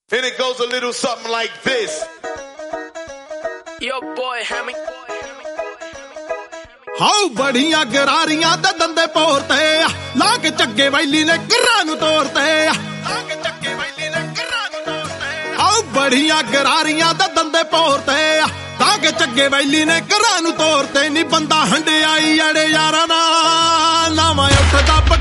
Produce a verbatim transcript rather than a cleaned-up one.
And it goes a little something like this. Yo boy Hammy. ਹਾਉ ਬੜੀਆਂ ਗਰਾਰੀਆਂ ਦੇ ਦੰਦੇ ਪੋਰਤੇ ਲਾ ਕੇ ਚੱਗੇ ਵੈਲੀ ਨੇ ਘਰਾਂ ਨੂੰ ਤੋਰਤੇ ਲਾ ਕੇ ਚੱਗੇ ਵੈਲੀ ਨੇ ਘਰਾਂ ਨੂੰ ਤੋਰਤੇ ਹਾਉ ਬੜੀਆਂ ਗਰਾਰੀਆਂ ਦੇ ਦੰਦੇ ਪੋਰਤੇ ਲਾ ਕੇ ਚੱਗੇ ਵੈਲੀ ਨੇ ਘਰਾਂ ਨੂੰ ਤੋਰਤੇ ਨੀ ਬੰਦਾ ਹੰਡਿਆਈ ਅੜੇ ਯਾਰਾਂ ਦਾ ਨਾਵਾਂ ਉੱਠਦਾ